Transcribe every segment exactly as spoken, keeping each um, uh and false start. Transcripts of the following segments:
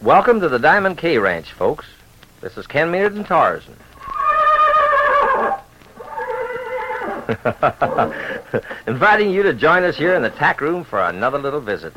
Welcome to the Diamond K Ranch, folks. This is Ken Maynard and Tarzan. Inviting you to join us here in the tack room for another little visit.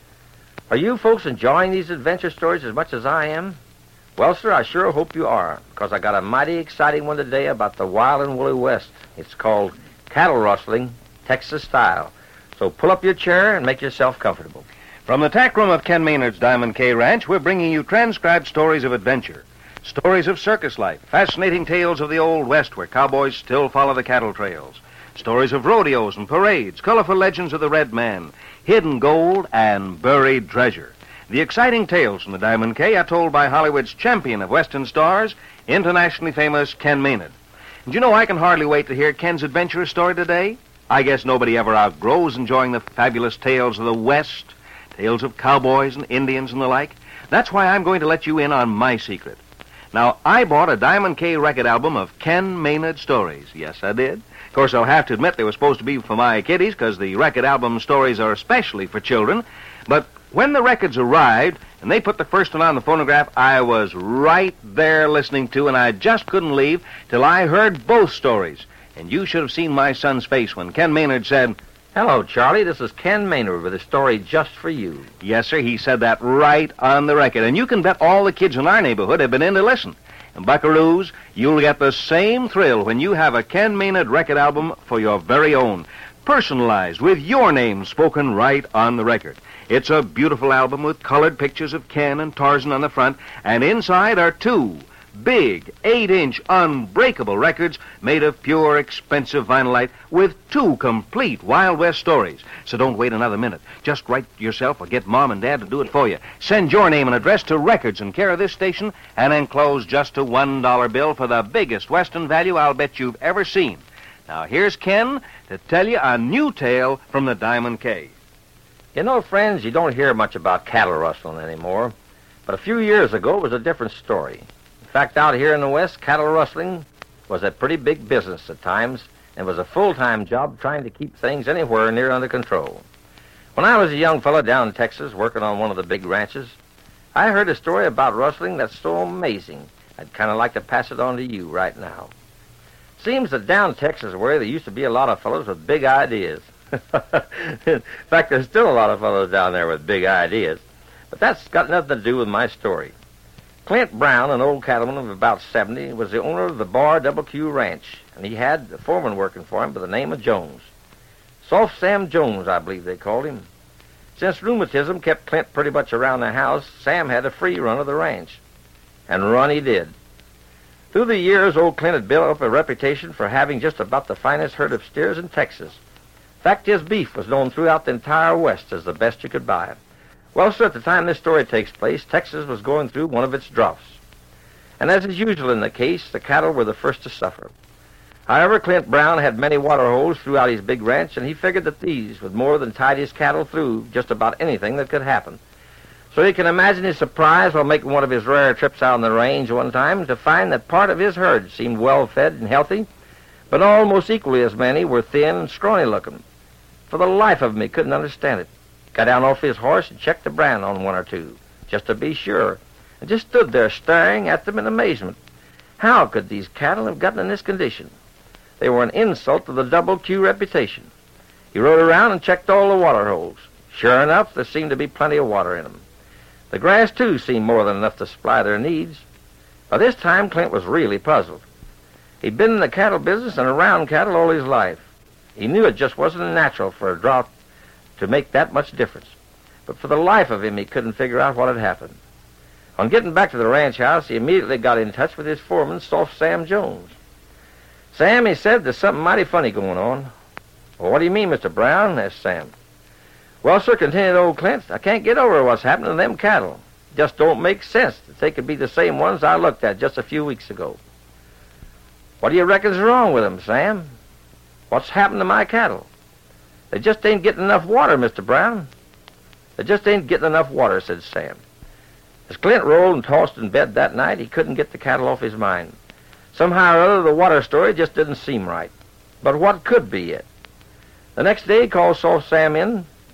Are you folks enjoying these adventure stories as much as I am? Well, sir, I sure hope you are, because I got a mighty exciting one today about the wild and woolly West. It's called Cattle Rustling, Texas Style. So pull up your chair and make yourself comfortable. From the tack room of Ken Maynard's Diamond K Ranch, we're bringing you transcribed stories of adventure. Stories of circus life, fascinating tales of the Old West where cowboys still follow the cattle trails. Stories of rodeos and parades, colorful legends of the Red Man, hidden gold, and buried treasure. The exciting tales from the Diamond K are told by Hollywood's champion of Western stars, internationally famous Ken Maynard. And you know, I can hardly wait to hear Ken's adventurous story today. I guess nobody ever outgrows enjoying the fabulous tales of the West, tales of cowboys and Indians and the like. That's why I'm going to let you in on my secret. Now, I bought a Diamond K record album of Ken Maynard stories. Yes, I did. Of course, I'll have to admit they were supposed to be for my kiddies, because the record album stories are especially for children. But when the records arrived and they put the first one on the phonograph, I was right there listening to, and I just couldn't leave till I heard both stories. And you should have seen my son's face when Ken Maynard said, "Hello, Charlie. This is Ken Maynard with a story just for you." Yes, sir, he said that right on the record. And you can bet all the kids in our neighborhood have been in to listen. And buckaroos, you'll get the same thrill when you have a Ken Maynard record album for your very own, personalized with your name spoken right on the record. It's a beautiful album with colored pictures of Ken and Tarzan on the front, and inside are two big, eight-inch unbreakable records made of pure, expensive vinylite with two complete Wild West stories. So don't wait another minute. Just write yourself or get Mom and Dad to do it for you. Send your name and address to Records in care of this station and enclose just a one dollar bill for the biggest Western value I'll bet you've ever seen. Now, here's Ken to tell you a new tale from the Diamond K. You know, friends, you don't hear much about cattle rustling anymore. But a few years ago, it was a different story. In fact, out here in the West, cattle rustling was a pretty big business at times, and was a full-time job trying to keep things anywhere near under control. When I was a young fellow down in Texas working on one of the big ranches, I heard a story about rustling that's so amazing, I'd kind of like to pass it on to you right now. Seems that down Texas way, there used to be a lot of fellows with big ideas. In fact, there's still a lot of fellows down there with big ideas. But that's got nothing to do with my story. Clint Brown, an old cattleman of about seventy, was the owner of the Bar Double Q Ranch, and he had a foreman working for him by the name of Jones. Soft Sam Jones, I believe they called him. Since rheumatism kept Clint pretty much around the house, Sam had a free run of the ranch. And run he did. Through the years, old Clint had built up a reputation for having just about the finest herd of steers in Texas. In fact, his beef was known throughout the entire West as the best you could buy. Well, sir, at the time this story takes place, Texas was going through one of its droughts. And as is usual in the case, the cattle were the first to suffer. However, Clint Brown had many water holes throughout his big ranch, and he figured that these would more than tide his cattle through just about anything that could happen. So you can imagine his surprise while making one of his rare trips out on the range one time to find that part of his herd seemed well-fed and healthy, but almost equally as many were thin and scrawny-looking. For the life of him, he couldn't understand it. Got down off his horse and checked the brand on one or two, just to be sure, and just stood there staring at them in amazement. How could these cattle have gotten in this condition? They were an insult to the Double Q reputation. He rode around and checked all the water holes. Sure enough, there seemed to be plenty of water in them. The grass, too, seemed more than enough to supply their needs. By this time, Clint was really puzzled. He'd been in the cattle business and around cattle all his life. He knew it just wasn't natural for a drought to make that much difference. But for the life of him, he couldn't figure out what had happened. On getting back to the ranch house, he immediately got in touch with his foreman, Soft Sam Jones. "Sam," he said, "there's something mighty funny going on." "Well, what do you mean, Mister Brown?" asked Sam. "Well, sir," continued old Clint, "I can't get over what's happening to them cattle. Just don't make sense that they could be the same ones I looked at just a few weeks ago." "What do you reckon's wrong with them, Sam? What's happened to my cattle?" "They just ain't getting enough water, Mister Brown." "They just ain't getting enough water," said Sam. As Clint rolled and tossed in bed that night, he couldn't get the cattle off his mind. Somehow or other, the water story just didn't seem right. But what could be it? The next day, he called Soft Sam in,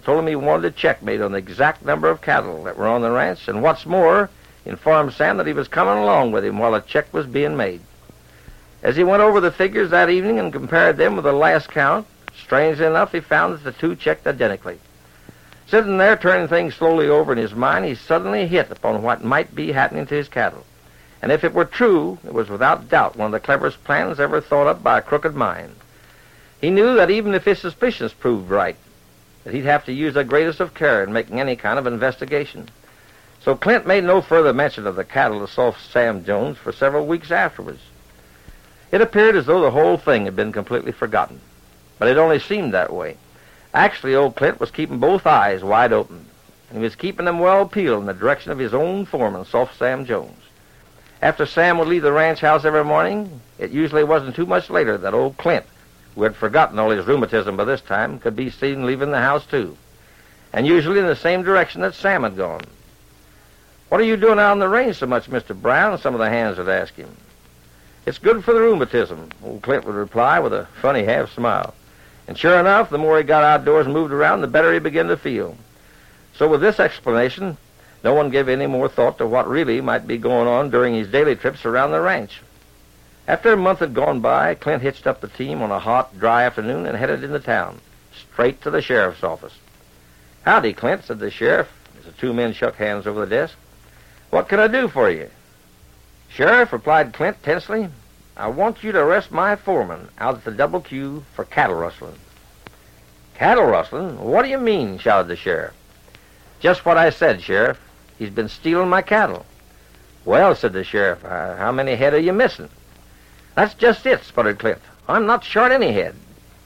told him he wanted a check made on the exact number of cattle that were on the ranch, and what's more, informed Sam that he was coming along with him while the check was being made. As he went over the figures that evening and compared them with the last count, strangely enough, he found that the two checked identically. Sitting there, turning things slowly over in his mind, he suddenly hit upon what might be happening to his cattle. And if it were true, it was without doubt one of the cleverest plans ever thought up by a crooked mind. He knew that even if his suspicions proved right, that he'd have to use the greatest of care in making any kind of investigation. So Clint made no further mention of the cattle to Soft Sam Jones for several weeks afterwards. It appeared as though the whole thing had been completely forgotten, but it only seemed that way. Actually, old Clint was keeping both eyes wide open, and he was keeping them well peeled in the direction of his own foreman, Soft Sam Jones. After Sam would leave the ranch house every morning, it usually wasn't too much later that old Clint, who had forgotten all his rheumatism by this time, could be seen leaving the house too, and usually in the same direction that Sam had gone. "What are you doing out on the range so much, Mister Brown?" some of the hands would ask him. "It's good for the rheumatism," old Clint would reply with a funny half-smile. And sure enough, the more he got outdoors and moved around, the better he began to feel. So with this explanation, no one gave any more thought to what really might be going on during his daily trips around the ranch. After a month had gone by, Clint hitched up the team on a hot, dry afternoon and headed into town, straight to the sheriff's office. "Howdy, Clint," said the sheriff, as the two men shook hands over the desk. "What can I do for you?" "Sheriff," replied Clint tensely, "I want you to arrest my foreman out at the Double Q for cattle rustling." "Cattle rustling? What do you mean?" shouted the sheriff. "Just what I said, Sheriff. He's been stealing my cattle." "Well," said the sheriff, uh, "how many head are you missing?" "That's just it," sputtered Clint. "I'm not short any head."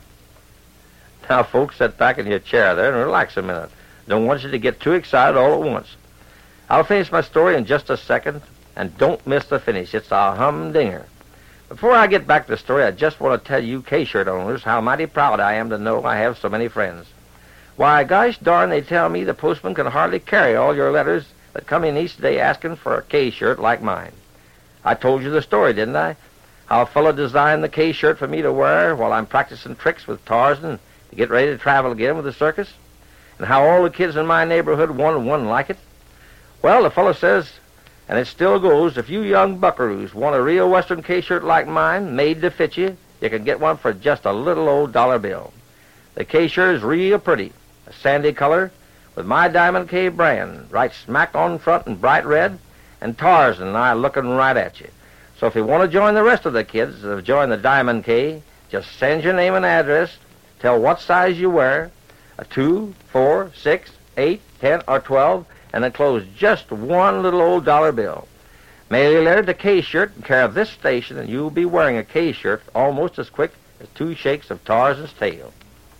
"Now, folks, sit back in your chair there and relax a minute. Don't want you to get too excited all at once. I'll finish my story in just a second, and don't miss the finish. It's a humdinger. Before I get back to the story, I just want to tell you K-shirt owners how mighty proud I am to know I have so many friends. Why, gosh darn, they tell me the postman can hardly carry all your letters that come in each day asking for a K-shirt like mine. I told you the story, didn't I? How a fellow designed the K-shirt for me to wear while I'm practicing tricks with Tarzan to get ready to travel again with the circus, and how all the kids in my neighborhood wanted one like it. Well, the fellow says, and it still goes, if you young buckaroos want a real Western K-shirt like mine, made to fit you, you can get one for just a little old dollar bill. The K-shirt is real pretty, a sandy color, with my Diamond K brand right smack on front in bright red, and Tarzan and I looking right at you. So if you want to join the rest of the kids that have joined the Diamond K, just send your name and address, tell what size you wear, a two, four, six, eight, ten, or twelve, and enclose just one little old dollar bill. Mail your letter to K-shirt in care of this station, and you'll be wearing a K-shirt almost as quick as two shakes of Tarzan's tail.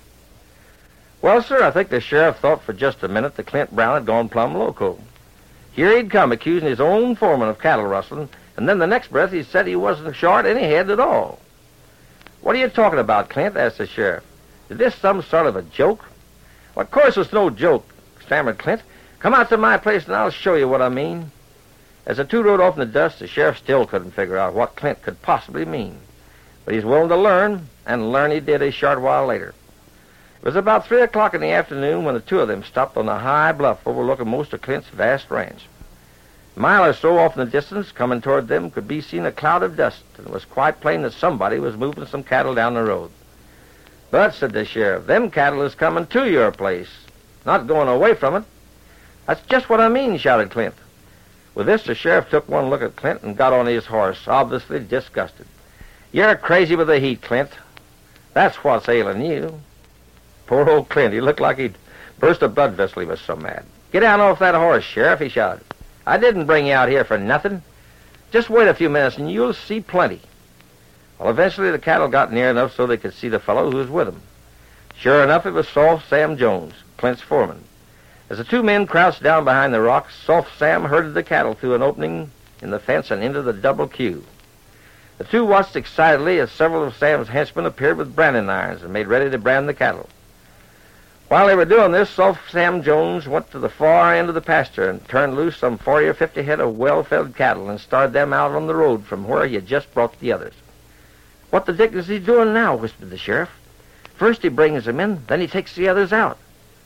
Well, sir, I think the sheriff thought for just a minute that Clint Brown had gone plumb loco. Here he'd come accusing his own foreman of cattle rustling, and then the next breath he said he wasn't short any head at all. "What are you talking about, Clint?" asked the sheriff. "Is this some sort of a joke?" "Well, of course it's no joke," stammered Clint. "Come out to my place and I'll show you what I mean." As the two rode off in the dust, the sheriff still couldn't figure out what Clint could possibly mean. But he's willing to learn, and learn he did a short while later. It was about three o'clock in the afternoon when the two of them stopped on a high bluff overlooking most of Clint's vast ranch. A mile or so off in the distance, coming toward them, could be seen a cloud of dust, and it was quite plain that somebody was moving some cattle down the road. "But," said the sheriff, "them cattle is coming to your place, not going away from it." "That's just what I mean," shouted Clint. With this, the sheriff took one look at Clint and got on his horse, obviously disgusted. "You're crazy with the heat, Clint. That's what's ailing you." Poor old Clint, he looked like he'd burst a blood vessel, he was so mad. "Get down off that horse, Sheriff," he shouted. "I didn't bring you out here for nothing. Just wait a few minutes and you'll see plenty." Well, eventually the cattle got near enough so they could see the fellow who was with them. Sure enough, it was Soft Sam Jones, Clint's foreman. As the two men crouched down behind the rocks, Soft Sam herded the cattle through an opening in the fence and into the Double Q. The two watched excitedly as several of Sam's henchmen appeared with branding irons and made ready to brand the cattle. While they were doing this, Soft Sam Jones went to the far end of the pasture and turned loose some forty or fifty head of well-fed cattle and started them out on the road from where he had just brought the others. "What the dick is he doing now?" whispered the sheriff. "First he brings them in, then he takes the others out."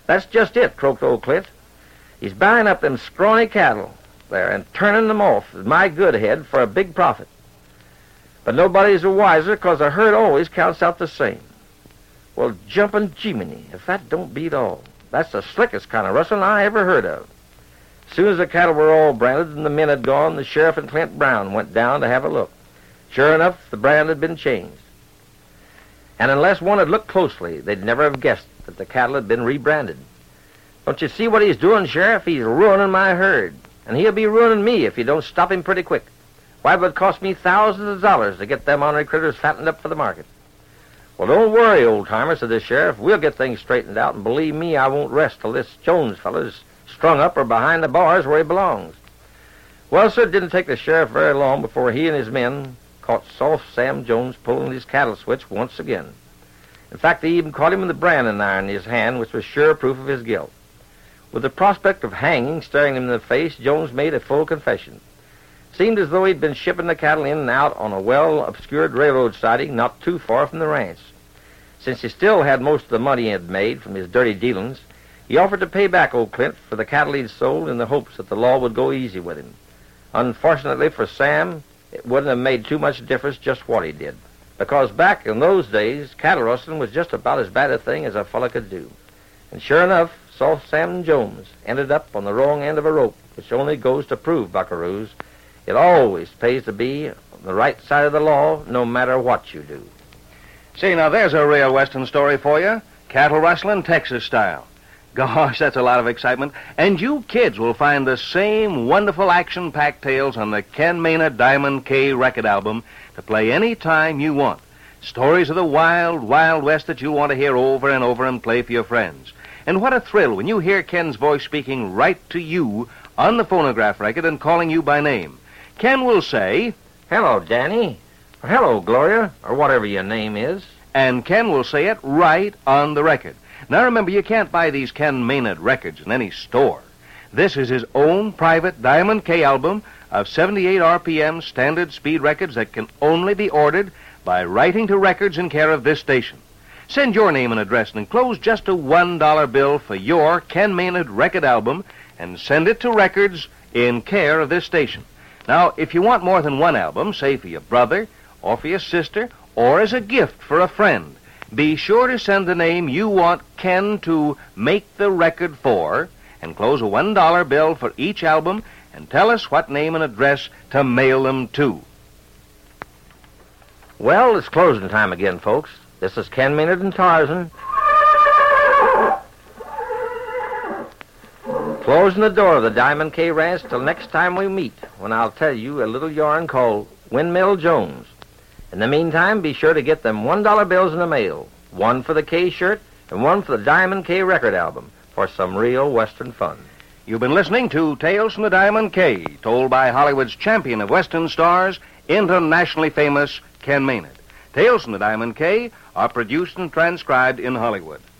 That's just it, croaked old Clint. He's buying up them scrawny cattle there and turning them off at my good head for a big profit. But nobody's the wiser, 'cause a herd always counts out the same. Well, jumping Jiminy, if that don't beat all. That's the slickest kind of rustling I ever heard of. As soon as the cattle were all branded and the men had gone, the sheriff and Clint Brown went down to have a look. Sure enough, the brand had been changed. And unless one had looked closely, they'd never have guessed that the cattle had been rebranded. Don't you see what he's doing, Sheriff? He's ruining my herd. And he'll be ruining me if you don't stop him pretty quick. Why, it would cost me thousands of dollars to get them ornery critters fattened up for the market. Well, don't worry, old-timer, said the sheriff. We'll get things straightened out, and believe me, I won't rest till this Jones feller's strung up or behind the bars where he belongs. Well, sir, it didn't take the sheriff very long before he and his men caught Soft Sam Jones pulling his cattle switch once again. In fact, they even caught him with the branding iron in his hand, which was sure proof of his guilt. With the prospect of hanging staring him in the face, Jones made a full confession. Seemed as though he'd been shipping the cattle in and out on a well-obscured railroad siding not too far from the ranch. Since he still had most of the money he had made from his dirty dealings, he offered to pay back old Clint for the cattle he'd sold in the hopes that the law would go easy with him. Unfortunately for Sam, it wouldn't have made too much difference just what he did, because back in those days, cattle rustling was just about as bad a thing as a fella could do. And sure enough, Soft Sam Jones ended up on the wrong end of a rope, which only goes to prove, buckaroos, it always pays to be on the right side of the law, no matter what you do. See, now there's a real Western story for you. Cattle rustling, Texas style. Gosh, that's a lot of excitement. And you kids will find the same wonderful action-packed tales on the Ken Maynard Diamond K record album to play any time you want. Stories of the wild, wild West that you want to hear over and over and play for your friends. And what a thrill when you hear Ken's voice speaking right to you on the phonograph record and calling you by name. Ken will say, "Hello, Danny," or "Hello, Gloria," or whatever your name is. And Ken will say it right on the record. Now remember, you can't buy these Ken Maynard records in any store. This is his own private Diamond K album of seventy-eight R P M standard speed records that can only be ordered by writing to Records in care of this station. Send your name and address and enclose just a one dollar bill for your Ken Maynard record album and send it to Records in care of this station. Now, if you want more than one album, say for your brother or for your sister or as a gift for a friend, be sure to send the name you want Ken to make the record for, enclose a one dollar bill for each album, and tell us what name and address to mail them to. Well, it's closing time again, folks. This is Ken Maynard and Tarzan. Closing the door of the Diamond K Ranch till next time we meet, when I'll tell you a little yarn called Windmill Jones. In the meantime, be sure to get them one dollar bills in the mail, one for the K shirt and one for the Diamond K record album, for some real Western fun. You've been listening to Tales from the Diamond K, told by Hollywood's champion of Western stars, internationally famous Ken Maynard. Tales from the Diamond K are produced and transcribed in Hollywood.